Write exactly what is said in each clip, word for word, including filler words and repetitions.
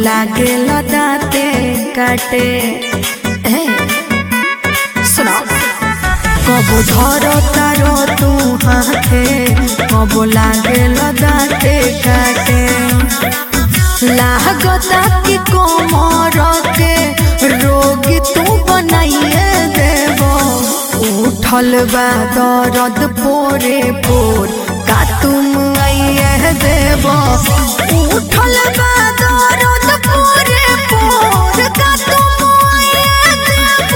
लागे दाते काटे सुनो कबो धरो तारो तू हाथे कबो लागे दाते काटे लागता कि कोमर के रोगी तू बनाइए देबो उठल बा दर्द पोरे पोर का तुम आइए देबो उठल बा दर्द पोरे पोर का तुम आइए देबो।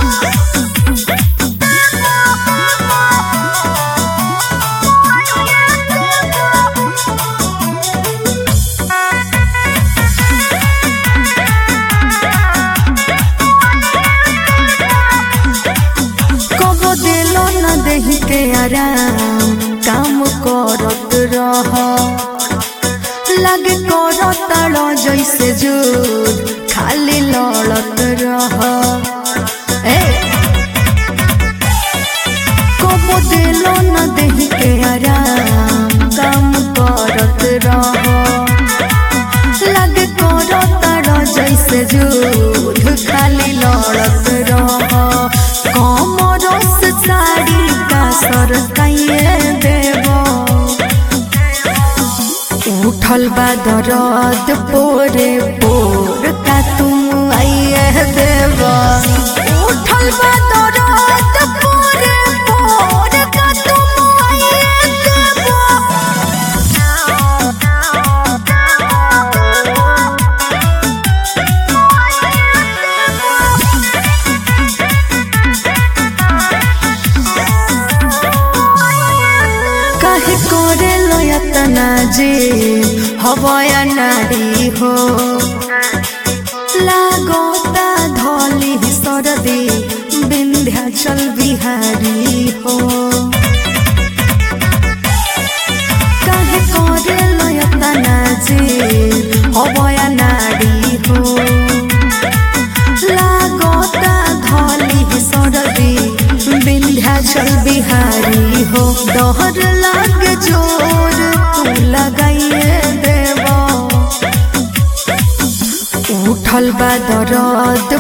कबो दिलो न देहि के आराम काम करत रह लगे करताड़ जैसे जुद खाली लड़त रह कबो दिलो न देहि के आराम काम करत रह लगे करताड़ जैसे जुद खाली लड़त रह कमरस साड़ी का सर काइए देबो उठल बा दर्द पोरे पोर का तुम आइए देबो उठल बा दर्द पोरे पोर का तुम आइए देबो। काहे करे लयतना जे हवया नारी हो लागोता धली सरदी विंध्याचल बिहारी हो काहे करे लयतना जे हवया नारी हो लागोता धली सरदी विंध्याचल बिहारी हो डहर लागे जोर तू लगाइए देबो उठल बा दर्द